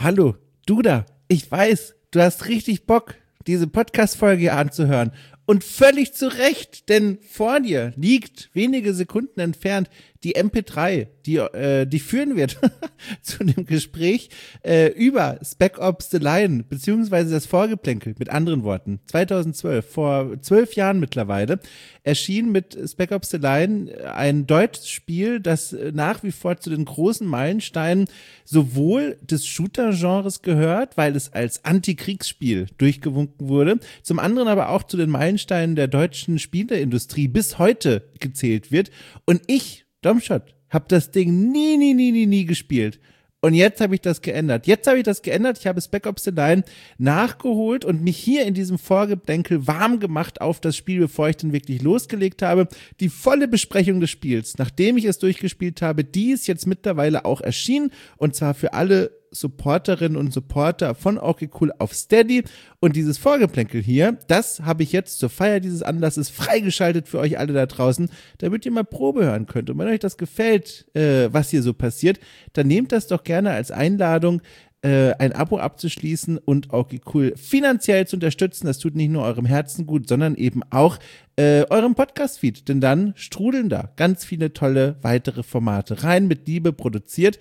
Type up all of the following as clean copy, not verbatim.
Hallo, du da. Ich weiß, du hast richtig Bock, diese Podcast-Folge hier anzuhören. Und völlig zu Recht, denn vor dir liegt wenige Sekunden entfernt die MP3, die führen wird zu dem Gespräch über Spec Ops The Line, beziehungsweise das Vorgeplänkel, mit anderen Worten. 2012, vor 12 Jahren mittlerweile, erschien mit Spec Ops The Line ein deutsches Spiel, das nach wie vor zu den großen Meilensteinen sowohl des Shooter-Genres gehört, weil es als Antikriegsspiel durchgewunken wurde, zum anderen aber auch zu den Meilensteinen der deutschen Spieleindustrie bis heute gezählt wird. Und ich, Domshot, habe das Ding nie gespielt. Und jetzt habe ich das geändert. Ich habe Spec Ops The Line nachgeholt und mich hier in diesem Vorgeplänkel warm gemacht auf das Spiel, bevor ich dann wirklich losgelegt habe. Die volle Besprechung des Spiels, nachdem ich es durchgespielt habe, die ist jetzt mittlerweile auch erschienen. Und zwar für alle Supporterinnen und Supporter von Okay Cool auf Steady. Und dieses Vorgeplänkel hier, das habe ich jetzt zur Feier dieses Anlasses freigeschaltet für euch alle da draußen, damit ihr mal Probe hören könnt. Und wenn euch das gefällt, was hier so passiert, dann nehmt das doch gerne als Einladung, ein Abo abzuschließen und Okay Cool finanziell zu unterstützen. Das tut nicht nur eurem Herzen gut, sondern eben auch eurem Podcast-Feed. Denn dann strudeln da ganz viele tolle weitere Formate rein, mit Liebe produziert.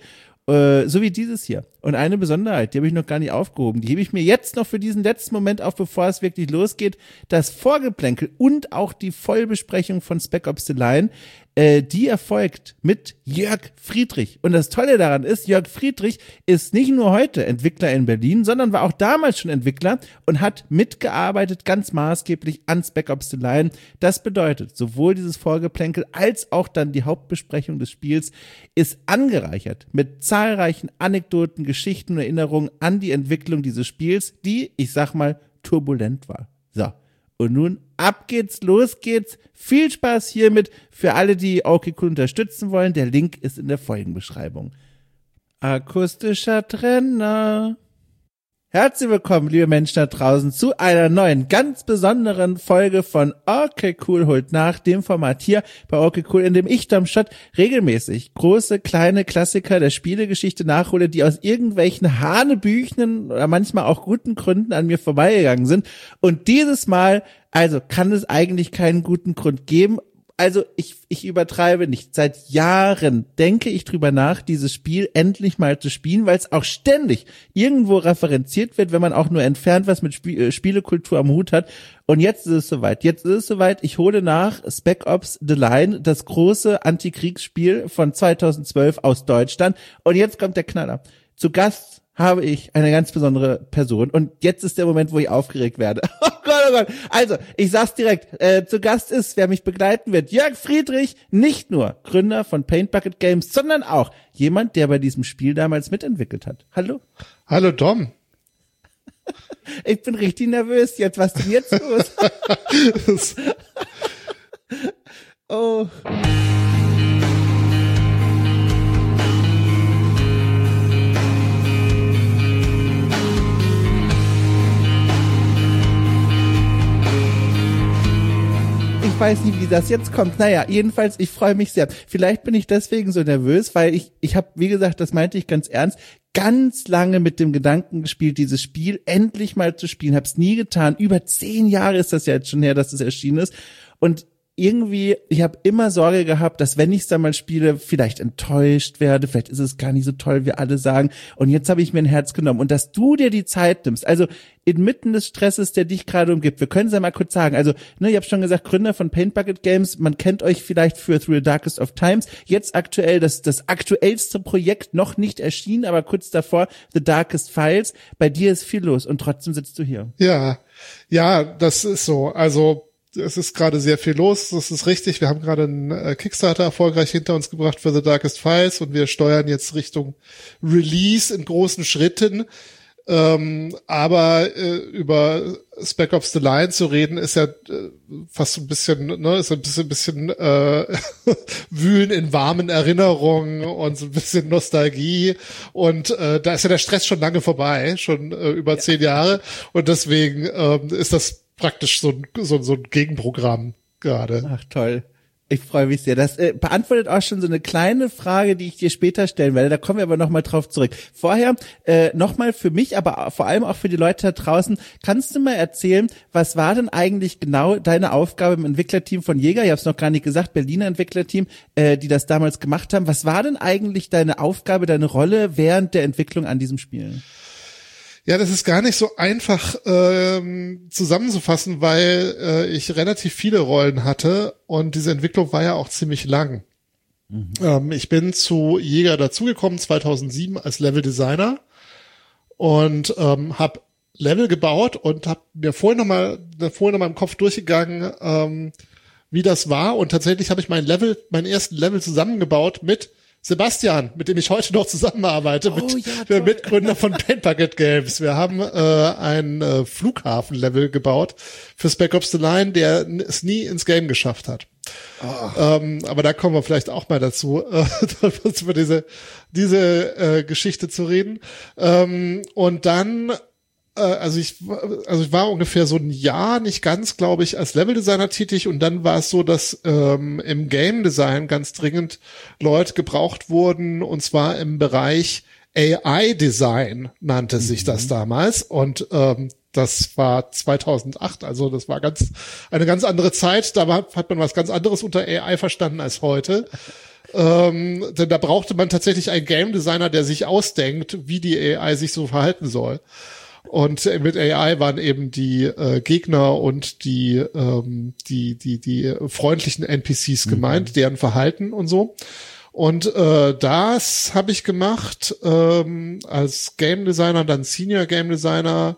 So wie dieses hier. Und eine Besonderheit, die habe ich noch gar nicht aufgehoben, die hebe ich mir jetzt noch für diesen letzten Moment auf, bevor es wirklich losgeht. Das Vorgeplänkel und auch die Vollbesprechung von Spec Ops The Line, die erfolgt mit Jörg Friedrich. Und das Tolle daran ist, Jörg Friedrich ist nicht nur heute Entwickler in Berlin, sondern war auch damals schon Entwickler und hat mitgearbeitet, ganz maßgeblich an Spec Ops The Line. Das bedeutet, sowohl dieses Vorgeplänkel als auch dann die Hauptbesprechung des Spiels ist angereichert mit zahlreichen Anekdoten, Geschichten und Erinnerungen an die Entwicklung dieses Spiels, die, ich sag mal, turbulent war. So. Und nun ab geht's, los geht's. Viel Spaß hiermit für alle, die Okay Cool unterstützen wollen. Der Link ist in der Folgenbeschreibung. Akustischer Trenner. Herzlich willkommen, liebe Menschen da draußen, zu einer neuen, ganz besonderen Folge von Okay Cool holt nach, dem Format hier bei Okay Cool, in dem ich, Domshot, regelmäßig große, kleine Klassiker der Spielegeschichte nachhole, die aus irgendwelchen hanebüchenen oder manchmal auch guten Gründen an mir vorbeigegangen sind. Und dieses Mal, also kann es eigentlich keinen guten Grund geben. Also ich übertreibe nicht. Seit Jahren denke ich drüber nach, dieses Spiel endlich mal zu spielen, weil es auch ständig irgendwo referenziert wird, wenn man auch nur entfernt was mit Spielekultur am Hut hat. Und jetzt ist es soweit. Ich hole nach Spec Ops The Line, das große Antikriegsspiel von 2012 aus Deutschland. Und jetzt kommt der Knaller. Zu Gast habe ich eine ganz besondere Person. Und jetzt ist der Moment, wo ich aufgeregt werde. Oh Gott. Also, ich sag's direkt. Zu Gast ist, wer mich begleiten wird, Jörg Friedrich, nicht nur Gründer von Paint Bucket Games, sondern auch jemand, der bei diesem Spiel damals mitentwickelt hat. Hallo. Hallo, Dom. Ich bin richtig nervös jetzt. Was ist denn jetzt los? Oh. Ich weiß nicht, wie das jetzt kommt. Naja, jedenfalls, ich freue mich sehr. Vielleicht bin ich deswegen so nervös, weil ich habe, wie gesagt, das meinte ich ganz ernst, ganz lange mit dem Gedanken gespielt, dieses Spiel endlich mal zu spielen. Hab's nie getan. Über 10 Jahre ist das ja jetzt schon her, dass es erschienen ist. Und irgendwie, ich habe immer Sorge gehabt, dass wenn ich es dann mal spiele, vielleicht enttäuscht werde, vielleicht ist es gar nicht so toll, wie alle sagen. Und jetzt habe ich mir ein Herz genommen. Und dass du dir die Zeit nimmst, also inmitten des Stresses, der dich gerade umgibt, wir können es ja mal kurz sagen, also, ich habe schon gesagt, Gründer von Paint Bucket Games, man kennt euch vielleicht für Through the Darkest of Times, jetzt aktuell das aktuellste Projekt, noch nicht erschienen, aber kurz davor, The Darkest Files. Bei dir ist viel los und trotzdem sitzt du hier. Ja, das ist so, also es ist gerade sehr viel los, das ist richtig. Wir haben gerade einen Kickstarter erfolgreich hinter uns gebracht für The Darkest Files und wir steuern jetzt Richtung Release in großen Schritten. Aber über Spec Ops The Line zu reden, ist ja fast so ein bisschen, ist ein bisschen wühlen in warmen Erinnerungen und so ein bisschen Nostalgie. Und da ist ja der Stress schon lange vorbei, schon über 10 Jahre. Und deswegen ist das praktisch so ein Gegenprogramm gerade. Ach toll. Ich freue mich sehr. Das beantwortet auch schon so eine kleine Frage, die ich dir später stellen werde. Da kommen wir aber nochmal drauf zurück. Vorher nochmal für mich, aber vor allem auch für die Leute da draußen, kannst du mal erzählen, was war denn eigentlich genau deine Aufgabe im Entwicklerteam von Jäger? Ich habe es noch gar nicht gesagt, Berliner Entwicklerteam, die das damals gemacht haben. Was war denn eigentlich deine Aufgabe, deine Rolle während der Entwicklung an diesem Spiel? Ja, das ist gar nicht so einfach zusammenzufassen, weil ich relativ viele Rollen hatte und diese Entwicklung war ja auch ziemlich lang. Ich bin zu Jäger dazugekommen 2007 als Level-Designer und habe Level gebaut und habe mir vorhin noch mal im Kopf durchgegangen, wie das war, und tatsächlich habe ich meinen ersten Level zusammengebaut mit Sebastian, mit dem ich heute noch zusammenarbeite, der Mitgründer von Paint Bucket Games. Wir haben ein Flughafen-Level gebaut für Spec Ops The Line, der es nie ins Game geschafft hat. Aber da kommen wir vielleicht auch mal dazu, über diese Geschichte zu reden. Und dann ich war ungefähr so ein Jahr, nicht ganz, glaube ich, als Leveldesigner tätig, und dann war es so, dass im Game Design ganz dringend Leute gebraucht wurden, und zwar im Bereich AI Design nannte sich das damals, und das war 2008, also das war eine ganz andere Zeit, da hat man was ganz anderes unter AI verstanden als heute. Denn da brauchte man tatsächlich einen Game Designer, der sich ausdenkt, wie die AI sich so verhalten soll. Und mit AI waren eben die Gegner und die freundlichen NPCs gemeint, deren Verhalten und so. Und das habe ich gemacht als Game Designer, dann Senior Game Designer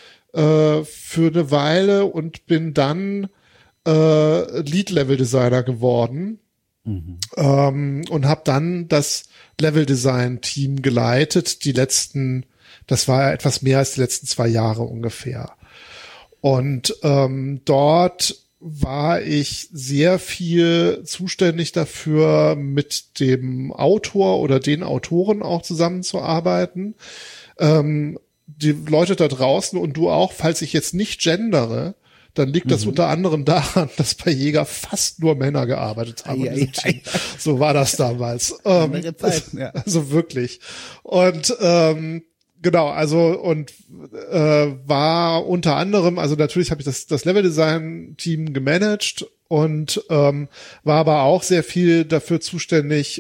für eine Weile, und bin dann Lead Level Designer geworden. Und habe dann das Level Design Team geleitet, das war etwas mehr als die letzten 2 Jahre ungefähr. Und dort war ich sehr viel zuständig dafür, mit dem Autor oder den Autoren auch zusammenzuarbeiten. Die Leute da draußen und du auch, falls ich jetzt nicht gendere, dann liegt das unter anderem daran, dass bei Jäger fast nur Männer gearbeitet haben. So war das damals. Zeiten, ja. Also wirklich. Und genau, also war unter anderem, also natürlich habe ich das Level-Design-Team gemanagt und war aber auch sehr viel dafür zuständig,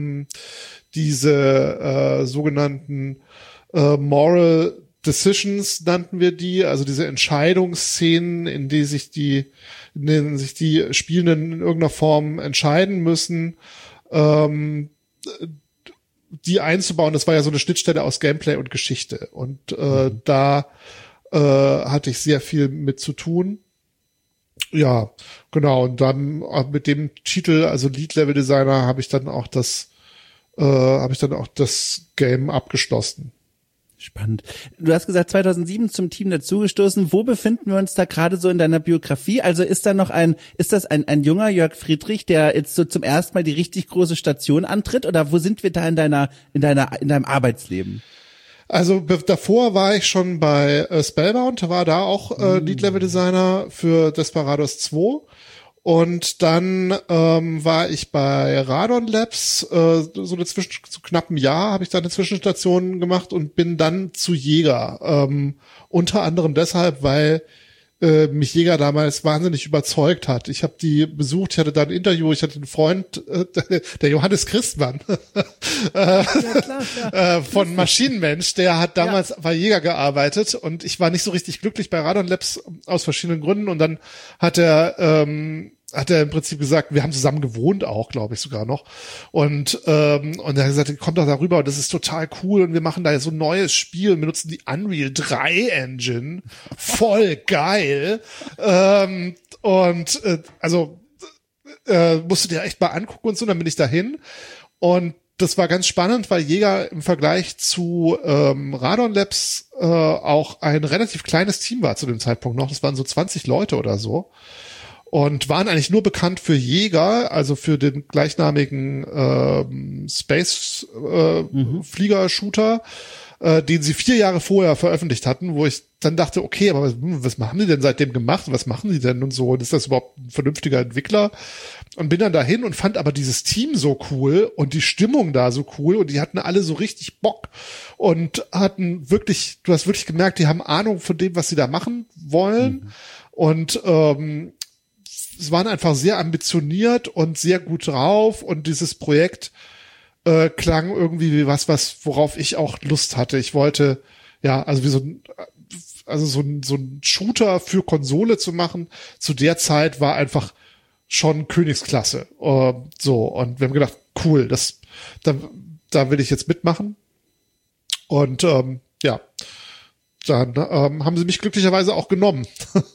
diese sogenannten Moral Decisions nannten wir die, also diese Entscheidungsszenen, in denen sich die Spielenden in irgendeiner Form entscheiden müssen, die einzubauen. Das war ja so eine Schnittstelle aus Gameplay und Geschichte. Und da hatte ich sehr viel mit zu tun. Ja, genau. Und dann mit dem Titel, also Lead Level Designer, habe ich dann auch das Game abgeschlossen. Spannend. Du hast gesagt, 2007 zum Team dazugestoßen. Wo befinden wir uns da gerade so in deiner Biografie? Also ist das ein junger Jörg Friedrich, der jetzt so zum ersten Mal die richtig große Station antritt? Oder wo sind wir da in deinem Arbeitsleben? Also davor war ich schon bei Spellbound, war da auch Lead-Level-Designer für Desperados 2. Und dann war ich bei Radon Labs, so knapp einem Jahr habe ich da eine Zwischenstation gemacht und bin dann zu Jäger. Unter anderem deshalb, weil mich Jäger damals wahnsinnig überzeugt hat. Ich habe die besucht, ich hatte da ein Interview, ich hatte einen Freund, der Johannes Christmann von Maschinenmensch, der hat damals bei Jäger gearbeitet, und ich war nicht so richtig glücklich bei Radon Labs aus verschiedenen Gründen, und dann hat er im Prinzip gesagt, wir haben zusammen gewohnt auch, glaube ich sogar noch. Und er hat gesagt, kommt doch darüber, und das ist total cool, und wir machen da so ein neues Spiel und benutzen die Unreal 3 Engine. Voll geil. Musst du dir echt mal angucken und so, dann bin ich dahin. Und das war ganz spannend, weil Jäger im Vergleich zu Radon Labs auch ein relativ kleines Team war zu dem Zeitpunkt noch. Das waren so 20 Leute oder so. Und waren eigentlich nur bekannt für Jäger, also für den gleichnamigen Space-Flieger-Shooter. den sie 4 Jahre vorher veröffentlicht hatten, wo ich dann dachte, okay, aber was haben die denn seitdem gemacht? Was machen die denn und so? Und ist das überhaupt ein vernünftiger Entwickler? Und bin dann dahin und fand aber dieses Team so cool und die Stimmung da so cool und die hatten alle so richtig Bock und hatten wirklich, du hast wirklich gemerkt, die haben Ahnung von dem, was sie da machen wollen und es waren einfach sehr ambitioniert und sehr gut drauf und dieses Projekt klang irgendwie wie was, worauf ich auch Lust hatte. Ich wollte, ja, also wie so ein Shooter für Konsole zu machen, zu der Zeit war einfach schon Königsklasse. So, und wir haben gedacht, cool, da will ich jetzt mitmachen. Und ja, dann haben sie mich glücklicherweise auch genommen.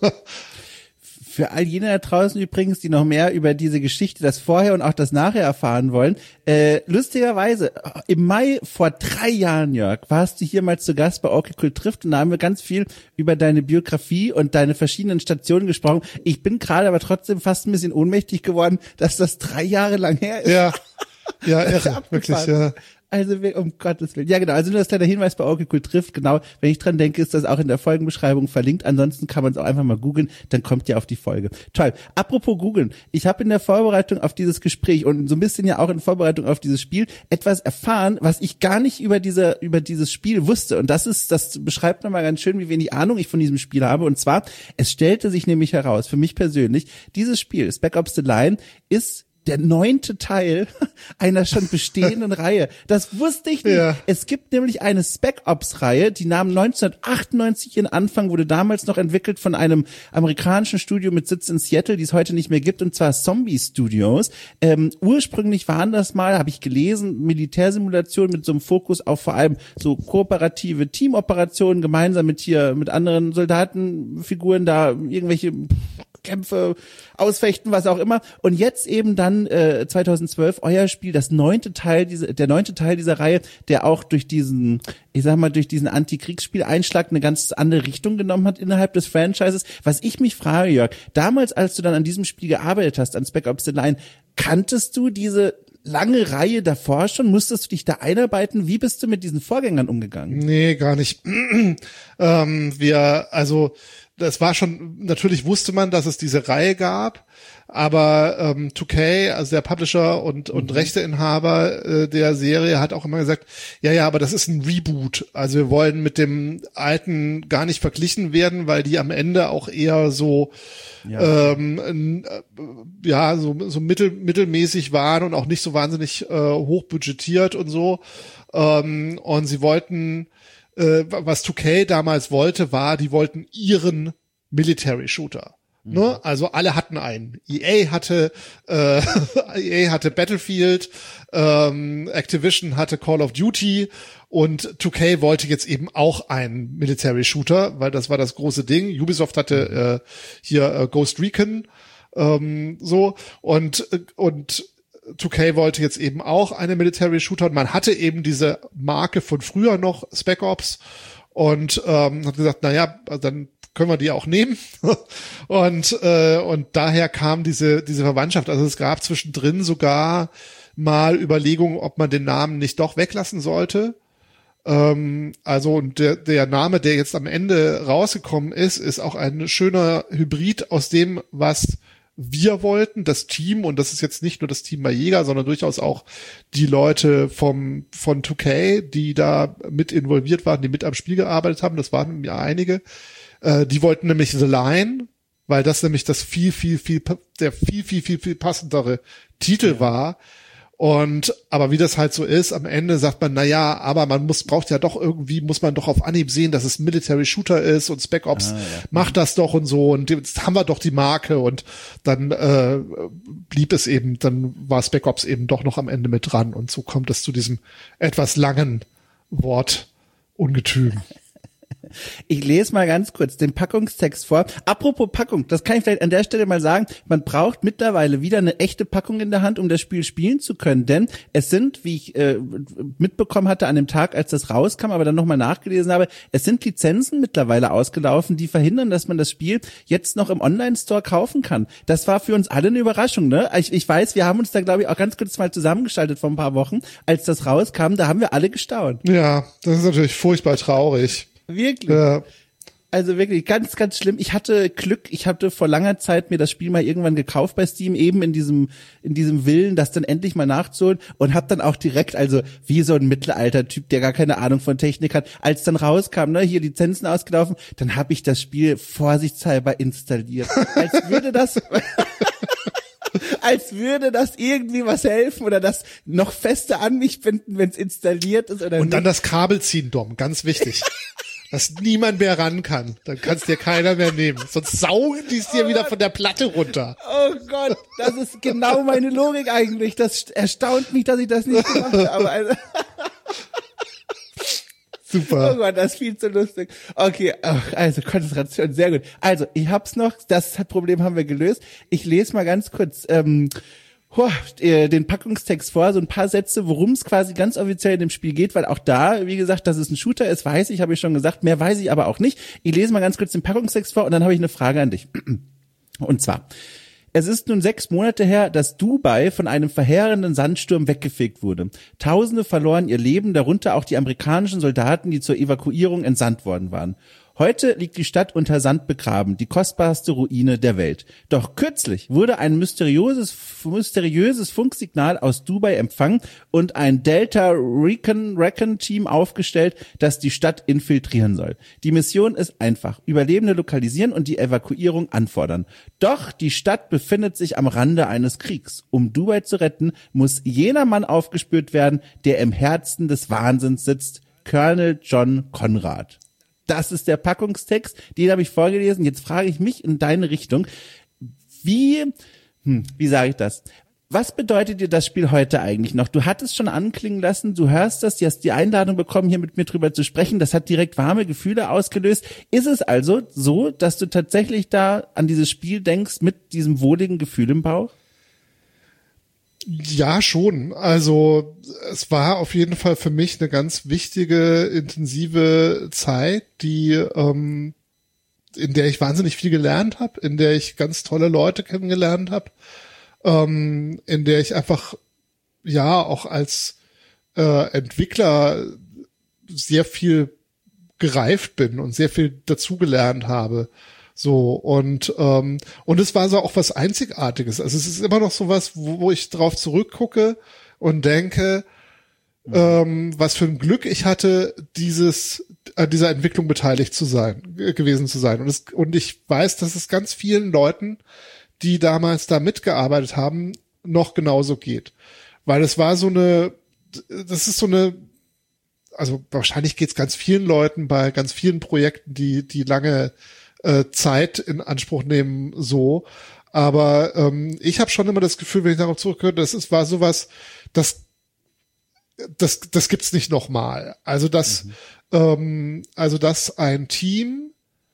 Für all jene da draußen übrigens, die noch mehr über diese Geschichte, das Vorher und auch das Nachher erfahren wollen, lustigerweise, im Mai vor 3 Jahren, Jörg, warst du hier mal zu Gast bei Okay Cool trifft und da haben wir ganz viel über deine Biografie und deine verschiedenen Stationen gesprochen. Ich bin gerade aber trotzdem fast ein bisschen ohnmächtig geworden, dass das 3 Jahre lang her ist. Ja, irre, wirklich, ja. Also, um Gottes Willen. Ja, genau. Also nur das kleine Hinweis bei Okay Cool trifft. Genau. Wenn ich dran denke, ist das auch in der Folgenbeschreibung verlinkt. Ansonsten kann man es auch einfach mal googeln. Dann kommt ihr auf die Folge. Toll. Apropos googeln. Ich habe in der Vorbereitung auf dieses Gespräch und so ein bisschen ja auch in Vorbereitung auf dieses Spiel etwas erfahren, was ich gar nicht über dieses Spiel wusste. Und das beschreibt nochmal ganz schön, wie wenig Ahnung ich von diesem Spiel habe. Und zwar, es stellte sich nämlich heraus, für mich persönlich, dieses Spiel, Spec Ops The Line, ist der 9. Teil einer schon bestehenden Reihe. Das wusste ich nicht. Ja. Es gibt nämlich eine Spec Ops Reihe, die nahm 1998 ihren Anfang, wurde damals noch entwickelt von einem amerikanischen Studio mit Sitz in Seattle, die es heute nicht mehr gibt, und zwar Zombie Studios. Ursprünglich waren das mal, habe ich gelesen, Militärsimulationen mit so einem Fokus auf vor allem so kooperative Teamoperationen, gemeinsam mit anderen Soldatenfiguren da irgendwelche Kämpfe ausfechten, was auch immer. Und jetzt eben dann 2012 euer Spiel, der 9. Teil dieser Reihe, der auch durch diesen Antikriegsspieleinschlag eine ganz andere Richtung genommen hat innerhalb des Franchises. Was ich mich frage, Jörg, damals, als du dann an diesem Spiel gearbeitet hast, an Spec Ops The Line, kanntest du diese lange Reihe davor schon? Musstest du dich da einarbeiten? Wie bist du mit diesen Vorgängern umgegangen? Nee, gar nicht. Das war schon, natürlich wusste man, dass es diese Reihe gab, aber 2K, also der Publisher und Rechteinhaber der Serie, hat auch immer gesagt, ja, aber das ist ein Reboot. Also wir wollen mit dem alten gar nicht verglichen werden, weil die am Ende auch eher so so mittelmäßig waren und auch nicht so wahnsinnig hoch budgetiert und so. Und sie wollten was 2K damals wollte, die wollten ihren Military Shooter. Ne? Also alle hatten einen. EA hatte Battlefield, Activision hatte Call of Duty und 2K wollte jetzt eben auch einen Military Shooter, weil das war das große Ding. Ubisoft hatte Ghost Recon und 2K wollte jetzt eben auch eine Military Shooter und man hatte eben diese Marke von früher noch, Spec Ops, und hat gesagt, naja, dann können wir die auch nehmen. und daher kam diese Verwandtschaft. Also es gab zwischendrin sogar mal Überlegungen, ob man den Namen nicht doch weglassen sollte. Und der Name, der jetzt am Ende rausgekommen ist auch ein schöner Hybrid aus dem, was wir wollten, das Team, und das ist jetzt nicht nur das Team bei Jäger, sondern durchaus auch die Leute von 2K, die da mit involviert waren, die mit am Spiel gearbeitet haben, das waren ja einige, die wollten nämlich The Line, weil das nämlich das viel passendere Titel war. Aber wie das halt so ist, am Ende sagt man, naja, aber muss man doch auf Anhieb sehen, dass es Military Shooter ist und Spec Ops macht das doch und so und jetzt haben wir doch die Marke und dann dann war Spec Ops eben doch noch am Ende mit dran und so kommt es zu diesem etwas langen Wort Ungetüm. Ich lese mal ganz kurz den Packungstext vor. Apropos Packung, das kann ich vielleicht an der Stelle mal sagen. Man braucht mittlerweile wieder eine echte Packung in der Hand, um das Spiel spielen zu können. Denn es sind, wie ich mitbekommen hatte an dem Tag, als das rauskam, aber dann nochmal nachgelesen habe, es sind Lizenzen mittlerweile ausgelaufen, die verhindern, dass man das Spiel jetzt noch im Online-Store kaufen kann. Das war für uns alle eine Überraschung, ne? Ich weiß, wir haben uns da, glaube ich, auch ganz kurz mal zusammengeschaltet vor ein paar Wochen, als das rauskam. Da haben wir alle gestaunt. Ja, das ist natürlich furchtbar traurig. Wirklich. Ja. Also wirklich ganz, ganz schlimm. Ich hatte Glück, ich hatte vor langer Zeit mir das Spiel mal irgendwann gekauft bei Steam, eben in diesem Willen, das dann endlich mal nachzuholen und hab dann auch direkt, also wie so ein Mittelalter-Typ, der gar keine Ahnung von Technik hat, als dann rauskam, ne, hier Lizenzen ausgelaufen, dann habe ich das Spiel vorsichtshalber installiert. Als würde das irgendwie was helfen oder das noch fester an mich binden, wenn es installiert ist oder Und nicht. dann das Kabel ziehen, Dom, ganz wichtig. Dass niemand mehr ran kann. Dann kann es dir keiner mehr nehmen. Sonst saugen die es dir wieder von der Platte runter. Oh Gott, das ist genau meine Logik eigentlich. Das erstaunt mich, dass ich das nicht gemacht habe. Also Super. oh Gott, das ist viel zu lustig. Okay, also Konzentration, sehr gut. Also, ich hab's noch, das Problem haben wir gelöst. Ich lese mal ganz kurz den Packungstext vor, so ein paar Sätze, worum es quasi ganz offiziell in dem Spiel geht, weil auch da, wie gesagt, dass es ein Shooter ist, weiß ich, habe ich schon gesagt, mehr weiß ich aber auch nicht. Ich lese mal ganz kurz den Packungstext vor und dann habe ich eine Frage an dich. Und zwar: Es ist nun 6 Monate her, dass Dubai von einem verheerenden Sandsturm weggefegt wurde. Tausende verloren ihr Leben, darunter auch die amerikanischen Soldaten, die zur Evakuierung entsandt worden waren. Heute liegt die Stadt unter Sand begraben, die kostbarste Ruine der Welt. Doch kürzlich wurde ein mysteriöses Funksignal aus Dubai empfangen und ein Delta Recon Team aufgestellt, das die Stadt infiltrieren soll. Die Mission ist einfach: Überlebende lokalisieren und die Evakuierung anfordern. Doch die Stadt befindet sich am Rande eines Kriegs. Um Dubai zu retten, muss jener Mann aufgespürt werden, der im Herzen des Wahnsinns sitzt: Colonel John Conrad. Das ist der Packungstext, den habe ich vorgelesen. Jetzt frage ich mich in deine Richtung, wie sage ich das? Was bedeutet dir das Spiel heute eigentlich noch? Du hattest schon anklingen lassen, du hörst das, du hast die Einladung bekommen, hier mit mir drüber zu sprechen. Das hat direkt warme Gefühle ausgelöst. Ist es also so, dass du tatsächlich da an dieses Spiel denkst mit diesem wohligen Gefühl im Bauch? Ja, schon. Also es war auf jeden Fall für mich eine ganz wichtige, intensive Zeit, in der ich wahnsinnig viel gelernt habe, in der ich ganz tolle Leute kennengelernt habe, in der ich einfach ja auch als Entwickler sehr viel gereift bin und sehr viel dazugelernt habe. So, und es war so auch was Einzigartiges. Also es ist immer noch so was, wo ich drauf zurückgucke und denke, was für ein Glück ich hatte, an dieser Entwicklung beteiligt gewesen zu sein. Und ich weiß, dass es ganz vielen Leuten, die damals da mitgearbeitet haben, noch genauso geht. Weil also wahrscheinlich geht es ganz vielen Leuten bei ganz vielen Projekten, die lange Zeit in Anspruch nehmen, so. Aber ich habe schon immer das Gefühl, wenn ich darauf zurückhöre, war sowas, das gibt's nicht nochmal. Also dass ein Team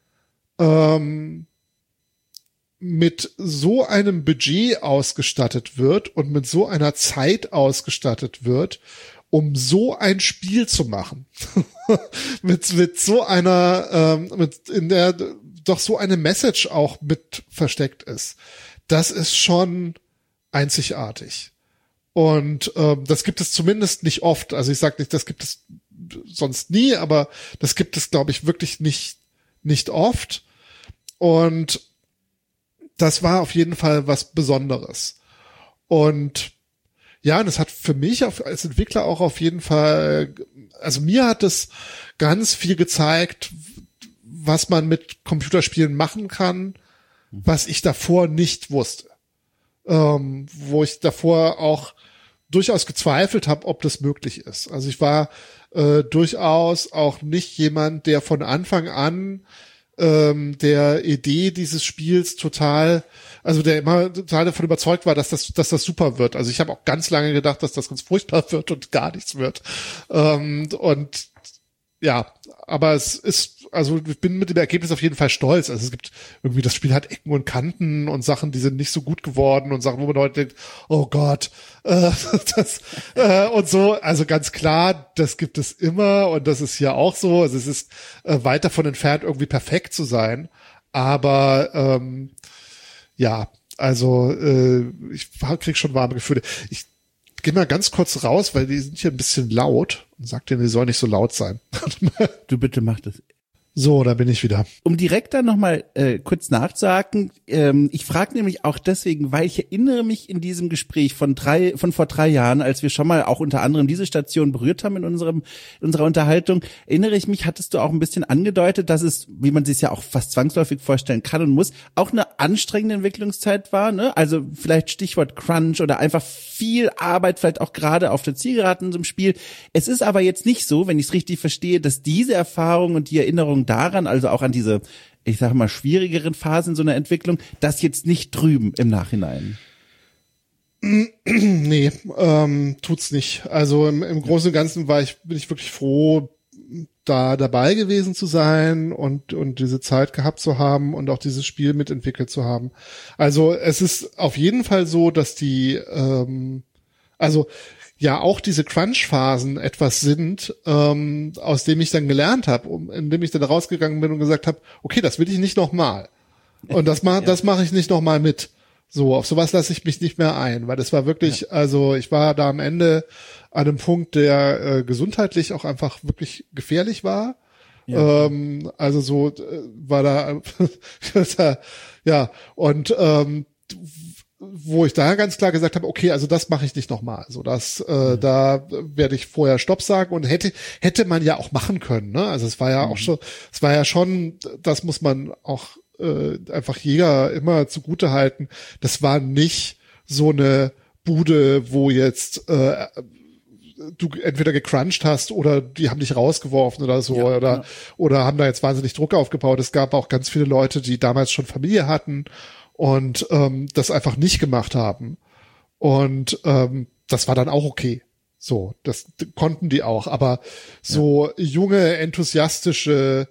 mit so einem Budget ausgestattet wird und mit so einer Zeit ausgestattet wird, um so ein Spiel zu machen. mit so einer, in der doch so eine Message auch mit versteckt ist. Das ist schon einzigartig. Und das gibt es zumindest nicht oft. Also ich sage nicht, das gibt es sonst nie, aber das gibt es, glaube ich, wirklich nicht oft. Und das war auf jeden Fall was Besonderes. Und ja, und es hat für mich als Entwickler auch auf jeden Fall, also mir hat es ganz viel gezeigt, was man mit Computerspielen machen kann, was ich davor nicht wusste. Wo ich davor auch durchaus gezweifelt habe, ob das möglich ist. Also ich war durchaus auch nicht jemand, der von Anfang an der Idee dieses Spiels der immer total davon überzeugt war, dass das super wird. Also ich habe auch ganz lange gedacht, dass das ganz furchtbar wird und gar nichts wird. Und ja, aber es ist, also ich bin mit dem Ergebnis auf jeden Fall stolz. Also es gibt irgendwie, das Spiel hat Ecken und Kanten und Sachen, die sind nicht so gut geworden und Sachen, wo man heute denkt, oh Gott, und so. Also ganz klar, das gibt es immer und das ist hier auch so. Also es ist weit davon entfernt, irgendwie perfekt zu sein. Aber ja, also ich krieg schon warme Gefühle. Ich gehe mal ganz kurz raus, weil die sind hier ein bisschen laut und sag denen, die sollen nicht so laut sein. Du bitte mach das. So, da bin ich wieder. Um direkt dann nochmal kurz nachzuhaken, ich frage nämlich auch deswegen, weil ich erinnere mich in diesem Gespräch von vor 3 Jahren, als wir schon mal auch unter anderem diese Station berührt haben in unserer Unterhaltung, erinnere ich mich, hattest du auch ein bisschen angedeutet, dass es, wie man sich ja auch fast zwangsläufig vorstellen kann und muss, auch eine anstrengende Entwicklungszeit war, ne? Also vielleicht Stichwort Crunch oder einfach viel Arbeit, vielleicht auch gerade auf der Zielgeraden in so einem Spiel. Es ist aber jetzt nicht so, wenn ich es richtig verstehe, dass diese Erfahrung und die Erinnerung daran, also auch an diese, ich sage mal, schwierigeren Phasen in so einer Entwicklung, das jetzt nicht trüben im Nachhinein. Nee, tut's nicht. Also im Großen und Ganzen bin ich wirklich froh, da dabei gewesen zu sein und diese Zeit gehabt zu haben und auch dieses Spiel mitentwickelt zu haben. Also es ist auf jeden Fall so, dass die, also ja auch diese Crunch-Phasen etwas sind, aus dem ich dann gelernt habe, indem ich dann rausgegangen bin und gesagt habe, okay, das will ich nicht nochmal. Und das mache ich nicht nochmal mit. So, auf sowas lasse ich mich nicht mehr ein, weil das war wirklich, also ich war da am Ende an einem Punkt, der gesundheitlich auch einfach wirklich gefährlich war. Ja. Also so war da, ja, und wo ich da ganz klar gesagt habe, okay, also das mache ich nicht nochmal. Also das, da werde ich vorher Stopp sagen und hätte man ja auch machen können, ne? Also es war ja auch schon, das muss man auch einfach Jäger immer zugute halten. Das war nicht so eine Bude, wo jetzt du entweder gecrunched hast oder die haben dich rausgeworfen oder so, oder haben da jetzt wahnsinnig Druck aufgebaut. Es gab auch ganz viele Leute, die damals schon Familie hatten und das einfach nicht gemacht haben. Und das war dann auch okay. So, das konnten die auch. Aber so junge, enthusiastische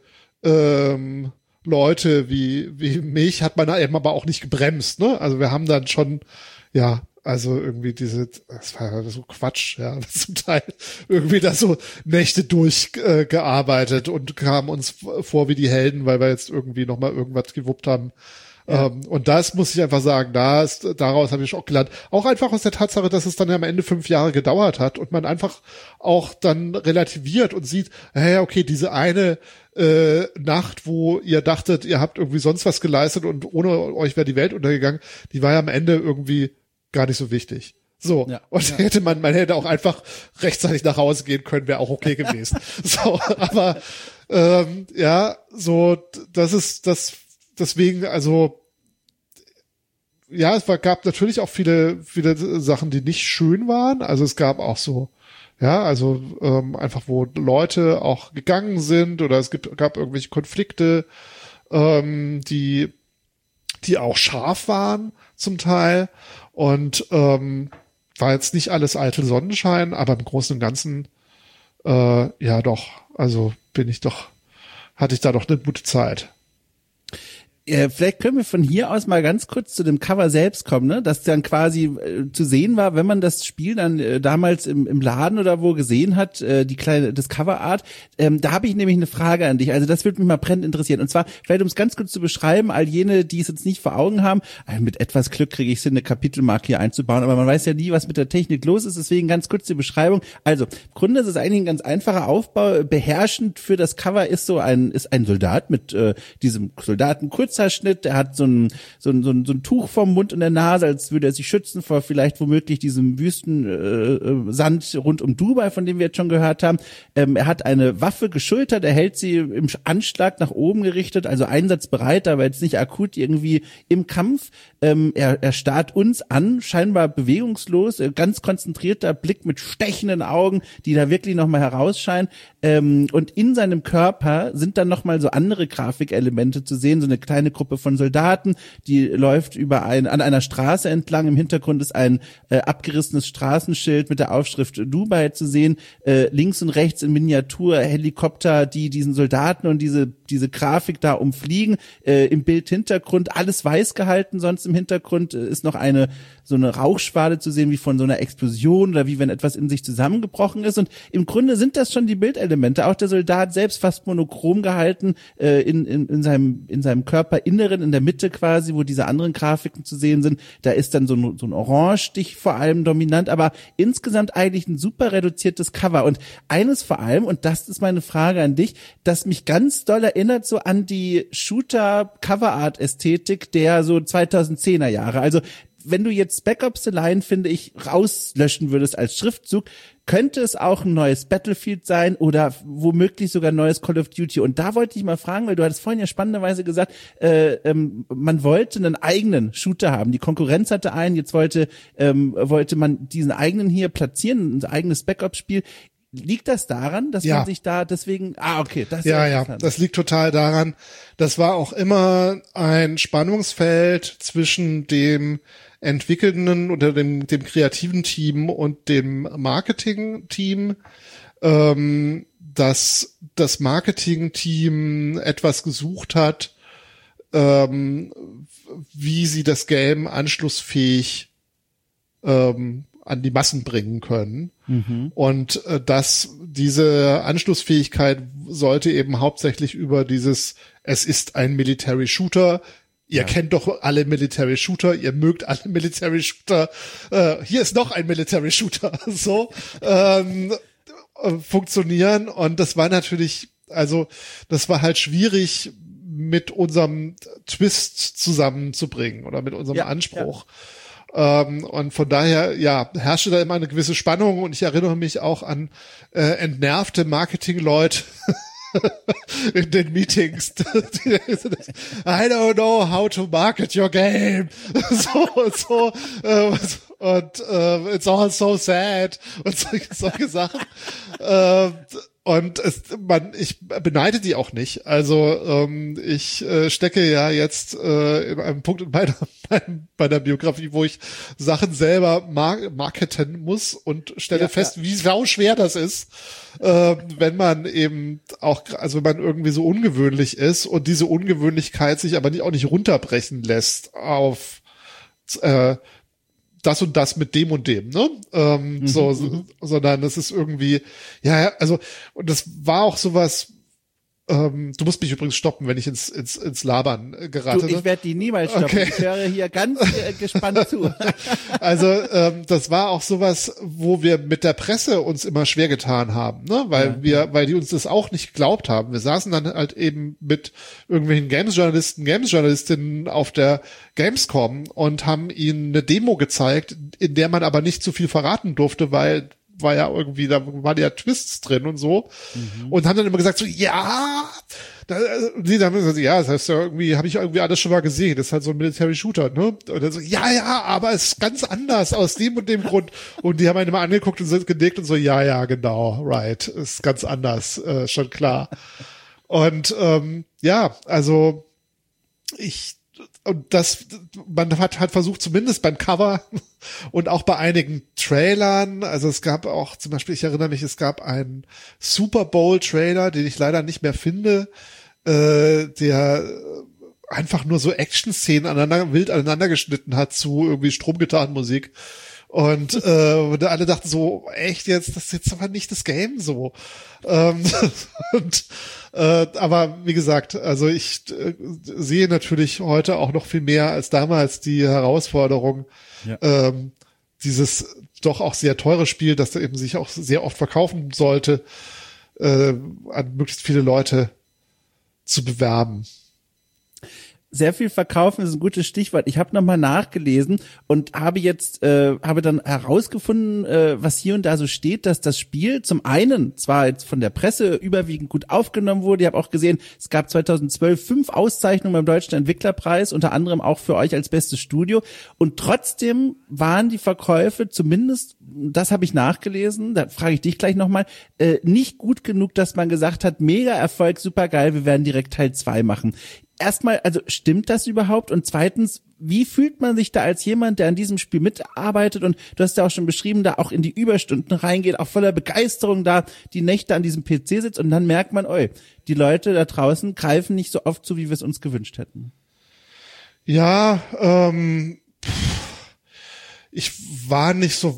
Leute wie mich hat man da eben aber auch nicht gebremst, ne? Also wir haben dann schon, also irgendwie das war so Quatsch, zum Teil irgendwie da so Nächte durchgearbeitet und kamen uns vor wie die Helden, weil wir jetzt irgendwie nochmal irgendwas gewuppt haben. Ja. Und das muss ich einfach sagen, daraus habe ich auch gelernt. Auch einfach aus der Tatsache, dass es dann am Ende 5 Jahre gedauert hat und man einfach auch dann relativiert und sieht, hey, okay, diese eine Nacht, wo ihr dachtet, ihr habt irgendwie sonst was geleistet und ohne euch wäre die Welt untergegangen, die war ja am Ende irgendwie gar nicht so wichtig. So, hätte man hätte auch einfach rechtzeitig nach Hause gehen können, wäre auch okay gewesen. So, aber so, das ist das. Deswegen, also gab natürlich auch viele Sachen, die nicht schön waren. Also es gab auch so, einfach wo Leute auch gegangen sind oder gab irgendwelche Konflikte, die auch scharf waren zum Teil und war jetzt nicht alles eitel Sonnenschein, aber im Großen und Ganzen doch, also hatte ich da doch eine gute Zeit. Vielleicht können wir von hier aus mal ganz kurz zu dem Cover selbst kommen, ne? Das dann quasi zu sehen war, wenn man das Spiel dann damals im Laden oder wo gesehen hat, das Coverart. Da habe ich nämlich eine Frage an dich. Also das würde mich mal brennend interessieren. Und zwar, vielleicht um es ganz kurz zu beschreiben, all jene, die es jetzt nicht vor Augen haben, mit etwas Glück kriege ich es hin, eine Kapitelmarke hier einzubauen, aber man weiß ja nie, was mit der Technik los ist, deswegen ganz kurz die Beschreibung. Also, im Grunde ist es eigentlich ein ganz einfacher Aufbau. Beherrschend für das Cover ist ein Soldat mit diesem Soldatenkurzhaarschnitt, der hat so ein Tuch vorm Mund und der Nase, als würde er sich schützen vor vielleicht womöglich diesem Wüstensand rund um Dubai, von dem wir jetzt schon gehört haben. Er hat eine Waffe geschultert, er hält sie im Anschlag nach oben gerichtet, also einsatzbereit, aber jetzt nicht akut irgendwie im Kampf. Er starrt uns an, scheinbar bewegungslos, ganz konzentrierter Blick mit stechenden Augen, die da wirklich nochmal herausscheinen. Und in seinem Körper sind dann nochmal so andere Grafikelemente zu sehen, so eine kleine kleine Gruppe von Soldaten, die läuft an einer Straße entlang. Im Hintergrund ist ein abgerissenes Straßenschild mit der Aufschrift Dubai zu sehen. Links und rechts in Miniatur Helikopter, die diesen Soldaten und diese Grafik da umfliegen. Im Bildhintergrund alles weiß gehalten, sonst im Hintergrund ist noch so eine Rauchschwade zu sehen, wie von so einer Explosion oder wie wenn etwas in sich zusammengebrochen ist. Und im Grunde sind das schon die Bildelemente. Auch der Soldat selbst fast monochrom gehalten, in seinem Körperinneren, in der Mitte quasi, wo diese anderen Grafiken zu sehen sind. Da ist dann so ein Orange-Stich vor allem dominant, aber insgesamt eigentlich ein super reduziertes Cover. Und eines vor allem, und das ist meine Frage an dich, das mich ganz doll erinnert so an die Shooter-Cover-Art-Ästhetik der so 2010er Jahre. Also wenn du jetzt Spec Ops The Line, finde ich, rauslöschen würdest als Schriftzug, könnte es auch ein neues Battlefield sein oder womöglich sogar ein neues Call of Duty. Und da wollte ich mal fragen, weil du hattest vorhin ja spannenderweise gesagt, man wollte einen eigenen Shooter haben. Die Konkurrenz hatte einen, jetzt wollte man diesen eigenen hier platzieren, ein eigenes Spec Ops Spiel. Liegt das daran, dass man sich da deswegen, okay, das ist ja, das liegt total daran. Das war auch immer ein Spannungsfeld zwischen dem entwickelnden oder dem kreativen Team und dem Marketing-Team, dass das Marketing-Team etwas gesucht hat, wie sie das Game anschlussfähig an die Massen bringen können. Mhm. Und diese Anschlussfähigkeit sollte eben hauptsächlich über es ist ein Military Shooter. Ihr kennt doch alle Military Shooter, ihr mögt alle Military Shooter. Hier ist noch ein Military Shooter. So funktionieren. Und das war natürlich, das war halt schwierig mit unserem Twist zusammenzubringen oder mit unserem Anspruch. Ja. Und von daher, herrschte da immer eine gewisse Spannung und ich erinnere mich auch an entnervte Marketingleute in den Meetings. I don't know how to market your game. Und it's all so sad und solche Sachen. Und ich beneide die auch nicht. Also ich stecke ja jetzt in einem Punkt in meiner Biografie, wo ich Sachen selber marketen muss und stelle fest, wie schwer das ist, wenn man eben auch, wenn man irgendwie so ungewöhnlich ist und diese Ungewöhnlichkeit sich aber auch nicht runterbrechen lässt auf das und das mit dem und dem, ne? Sondern das ist irgendwie, und das war auch sowas, du musst mich übrigens stoppen, wenn ich ins Labern gerate. Ich werde die niemals stoppen. Okay. Ich höre hier ganz gespannt zu. Also das war auch sowas, wo wir mit der Presse uns immer schwer getan haben, ne? Weil die uns das auch nicht geglaubt haben. Wir saßen dann halt eben mit irgendwelchen Games-Journalistinnen auf der Gamescom und haben ihnen eine Demo gezeigt, in der man aber nicht zu viel verraten durfte, weil war ja irgendwie, da waren ja Twists drin und so. Mhm. Und haben dann immer gesagt so, das heißt ja irgendwie, habe ich irgendwie alles schon mal gesehen. Das ist halt so ein Military Shooter, ne? Und dann so, aber es ist ganz anders aus dem und dem Grund. Und die haben einen immer angeguckt und sind genickt und so, genau, right, ist ganz anders, schon klar. Und man hat halt versucht, zumindest beim Cover und auch bei einigen Trailern, also es gab auch zum Beispiel, ich erinnere mich, es gab einen Super Bowl Trailer, den ich leider nicht mehr finde, der einfach nur so Action-Szenen wild aneinander geschnitten hat zu irgendwie Stromgitarrenmusik. Und alle dachten so, echt jetzt, das ist jetzt aber nicht das Game so. Aber wie gesagt, also ich sehe natürlich heute auch noch viel mehr als damals die Herausforderung, dieses doch auch sehr teure Spiel, das da eben sich auch sehr oft verkaufen sollte, an möglichst viele Leute zu bewerben. Sehr viel verkaufen ist ein gutes Stichwort. Ich habe nochmal nachgelesen und habe dann herausgefunden, was hier und da so steht, dass das Spiel zum einen zwar jetzt von der Presse überwiegend gut aufgenommen wurde. Ich habe auch gesehen, es gab 2012 5 Auszeichnungen beim Deutschen Entwicklerpreis, unter anderem auch für euch als bestes Studio. Und trotzdem waren die Verkäufe zumindest, das habe ich nachgelesen, da frage ich dich gleich nochmal, nicht gut genug, dass man gesagt hat, mega Erfolg, super geil, wir werden direkt Teil 2 machen. erstmal, also stimmt das überhaupt? Und zweitens, wie fühlt man sich da als jemand, der an diesem Spiel mitarbeitet und du hast ja auch schon beschrieben, da auch in die Überstunden reingeht, auch voller Begeisterung da die Nächte an diesem PC sitzt und dann merkt man, die Leute da draußen greifen nicht so oft zu, wie wir es uns gewünscht hätten. Ja, ich war nicht so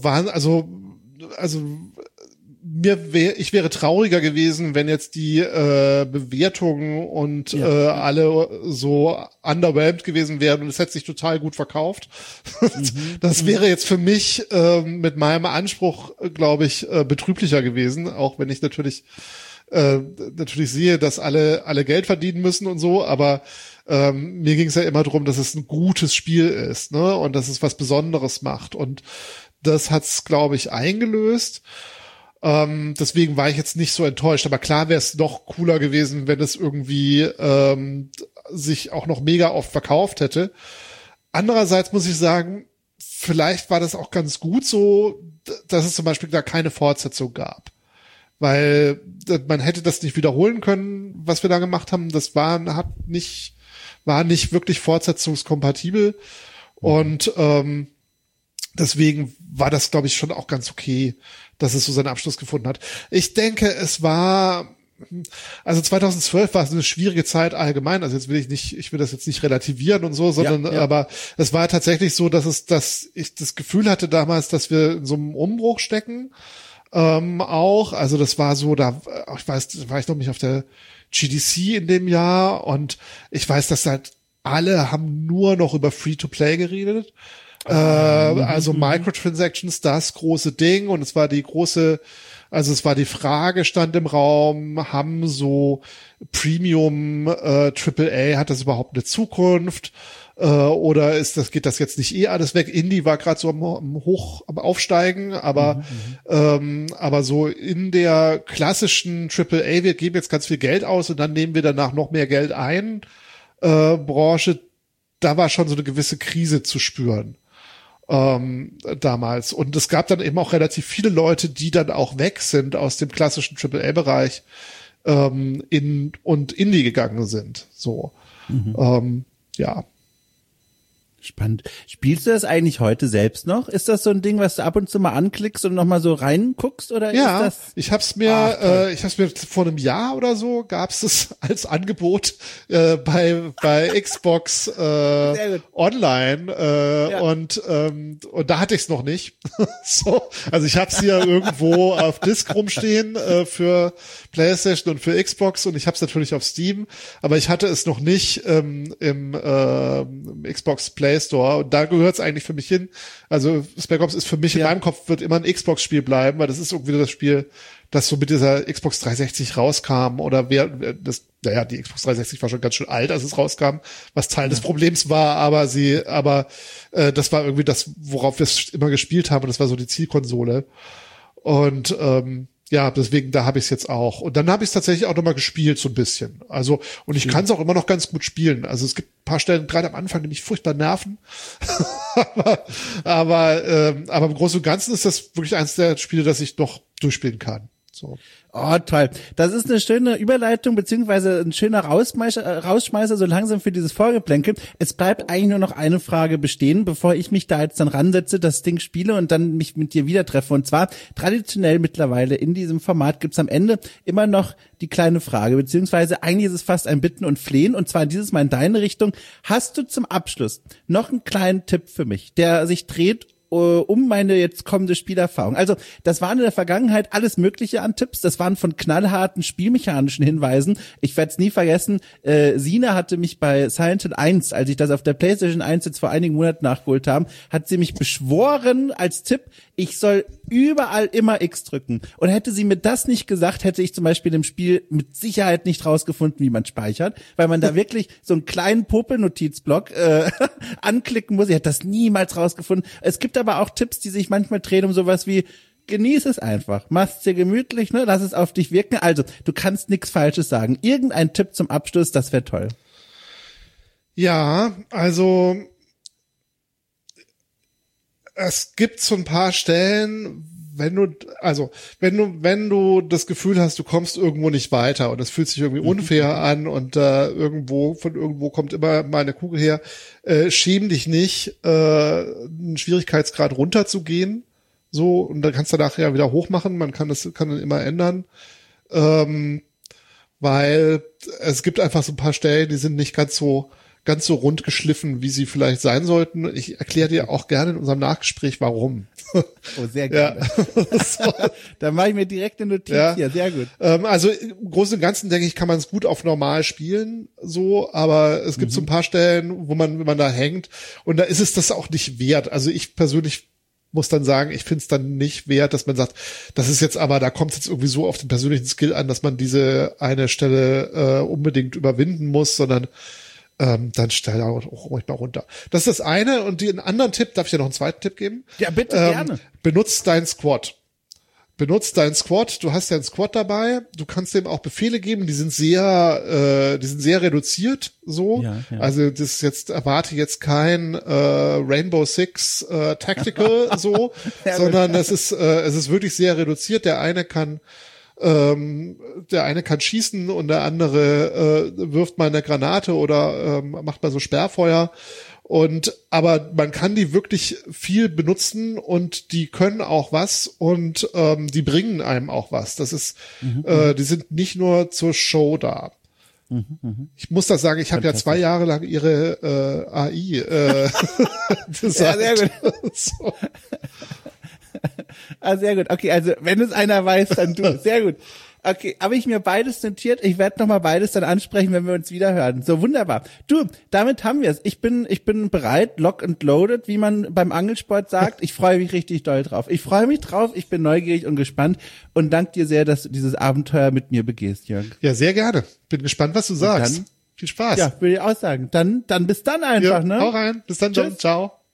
ich wäre trauriger gewesen, wenn jetzt die Bewertungen und alle so underwhelmed gewesen wären und es hätte sich total gut verkauft. Das wäre jetzt für mich mit meinem Anspruch, glaube ich, betrüblicher gewesen, auch wenn ich natürlich sehe, dass alle Geld verdienen müssen und so, aber mir ging es ja immer darum, dass es ein gutes Spiel ist, ne, und dass es was Besonderes macht und das hat's, glaube ich, eingelöst. Deswegen war ich jetzt nicht so enttäuscht. Aber klar wäre es noch cooler gewesen, wenn es irgendwie sich auch noch mega oft verkauft hätte. Andererseits muss ich sagen, vielleicht war das auch ganz gut so, dass es zum Beispiel da keine Fortsetzung gab. Weil man hätte das nicht wiederholen können, was wir da gemacht haben. Das war nicht wirklich fortsetzungskompatibel. Und deswegen war das, glaube ich, schon auch ganz okay, dass es so seinen Abschluss gefunden hat. Ich denke, also 2012 war es eine schwierige Zeit allgemein. Also ich will das jetzt nicht relativieren und so, sondern, aber es war tatsächlich so, dass ich das Gefühl hatte damals, dass wir in so einem Umbruch stecken, auch. Also das war so, da war ich noch nicht auf der GDC in dem Jahr und ich weiß, dass halt alle haben nur noch über Free-to-Play geredet. Also Microtransactions, das große Ding und es war die Frage stand im Raum, haben so Premium AAA, hat das überhaupt eine Zukunft? Oder geht das jetzt nicht alles weg? Indie war gerade so am Aufsteigen, aber so in der klassischen AAA, wir geben jetzt ganz viel Geld aus und dann nehmen wir danach noch mehr Geld ein, Branche, da war schon so eine gewisse Krise zu spüren. Damals. Und es gab dann eben auch relativ viele Leute, die dann auch weg sind aus dem klassischen AAA-Bereich in Indie gegangen sind. So. Ja. Spannend. Spielst du das eigentlich heute selbst noch? Ist das so ein Ding, was du ab und zu mal anklickst und noch mal so reinguckst oder ist das? Ich hab's mir vor einem Jahr oder so gab's es als Angebot bei Xbox online und da hatte ich's noch nicht. So, also ich hab's hier irgendwo auf Disk rumstehen für PlayStation und für Xbox und ich hab's natürlich auf Steam, aber ich hatte es noch nicht im Xbox Play Store und da gehört es eigentlich für mich hin. Also Spec Ops ist für mich in meinem Kopf wird immer ein Xbox-Spiel bleiben, weil das ist irgendwie das Spiel, das so mit dieser Xbox 360 rauskam oder die Xbox 360 war schon ganz schön alt, als es rauskam, was Teil des Problems war, aber das war irgendwie das, worauf wir es immer gespielt haben und das war so die Zielkonsole und deswegen, da habe ich es jetzt auch. Und dann habe ich es tatsächlich auch nochmal gespielt, so ein bisschen. Also, und ich kann es auch immer noch ganz gut spielen. Also es gibt ein paar Stellen, gerade am Anfang, die mich furchtbar nerven. aber im Großen und Ganzen ist das wirklich eins der Spiele, das ich noch durchspielen kann. So. Oh, toll. Das ist eine schöne Überleitung, beziehungsweise ein schöner Rausschmeißer so langsam für dieses Vorgeplänkel. Es bleibt eigentlich nur noch eine Frage bestehen, bevor ich mich da jetzt dann ransetze, das Ding spiele und dann mich mit dir wieder treffe. Und zwar traditionell mittlerweile in diesem Format gibt's am Ende immer noch die kleine Frage, beziehungsweise eigentlich ist es fast ein Bitten und Flehen und zwar dieses Mal in deine Richtung. Hast du zum Abschluss noch einen kleinen Tipp für mich, der sich dreht um meine jetzt kommende Spielerfahrung. Also das waren in der Vergangenheit alles Mögliche an Tipps. Das waren von knallharten spielmechanischen Hinweisen. Ich werde es nie vergessen. Sina hatte mich bei Silent Hill 1, als ich das auf der PlayStation 1 jetzt vor einigen Monaten nachgeholt habe, hat sie mich beschworen als Tipp, ich soll überall immer X drücken. Und hätte sie mir das nicht gesagt, hätte ich zum Beispiel im Spiel mit Sicherheit nicht rausgefunden, wie man speichert, weil man da wirklich so einen kleinen Popelnotizblock anklicken muss. Ich hätte das niemals rausgefunden. Es gibt aber auch Tipps, die sich manchmal drehen um sowas wie, genieß es einfach, mach's dir gemütlich, ne, lass es auf dich wirken. Also, du kannst nichts Falsches sagen. Irgendein Tipp zum Abschluss, das wäre toll. Ja, also es gibt so ein paar Stellen, wenn du das Gefühl hast, du kommst irgendwo nicht weiter und es fühlt sich irgendwie unfair an und von irgendwo kommt immer mal eine Kugel her, schäm dich nicht, einen Schwierigkeitsgrad runterzugehen, so, und dann kannst du nachher wieder hochmachen, kann dann immer ändern, weil es gibt einfach so ein paar Stellen, die sind nicht ganz so rund geschliffen, wie sie vielleicht sein sollten. Ich erkläre dir auch gerne in unserem Nachgespräch, warum. Oh, sehr gerne. Ja. So. Da mache ich mir direkt eine Notiz hier, sehr gut. Also im Großen und Ganzen, denke ich, kann man es gut auf normal spielen, so, aber es gibt so ein paar Stellen, wenn man da hängt, und da ist es das auch nicht wert. Also ich persönlich muss dann sagen, ich finde es dann nicht wert, dass man sagt, das ist jetzt aber, da kommt es jetzt irgendwie so auf den persönlichen Skill an, dass man diese eine Stelle unbedingt überwinden muss, sondern dann stell da auch ruhig mal runter. Das ist das eine. Und einen anderen Tipp, darf ich dir noch einen zweiten Tipp geben? Ja, bitte, gerne. Benutz deinen Squad. Du hast ja einen Squad dabei, du kannst dem auch Befehle geben, die sind sehr reduziert, so. Ja. Also das jetzt, erwarte jetzt kein Rainbow Six Tactical so, ja, sondern es ist wirklich sehr reduziert. Der eine kann schießen und der andere wirft mal eine Granate oder macht mal so Sperrfeuer. Aber man kann die wirklich viel benutzen und die können auch was und die bringen einem auch was. Das ist, die sind nicht nur zur Show da. Ich muss das sagen, ich habe ja 2 Jahre lang ihre AI designt. Ja, sehr gut. So. Ah, sehr gut. Okay, also wenn es einer weiß, dann du. Sehr gut. Okay, habe ich mir beides notiert. Ich werde nochmal beides dann ansprechen, wenn wir uns wieder hören. So, wunderbar. Du, damit haben wir es. Ich bin bereit, lock and loaded, wie man beim Angelsport sagt. Ich freue mich richtig doll drauf. Ich freue mich drauf, ich bin neugierig und gespannt und danke dir sehr, dass du dieses Abenteuer mit mir begehst, Jörg. Ja, sehr gerne. Bin gespannt, was du sagst. Viel Spaß. Ja, würde ich auch sagen. Dann bis dann einfach, ja, ne? Hau rein. Bis dann, John. Ciao.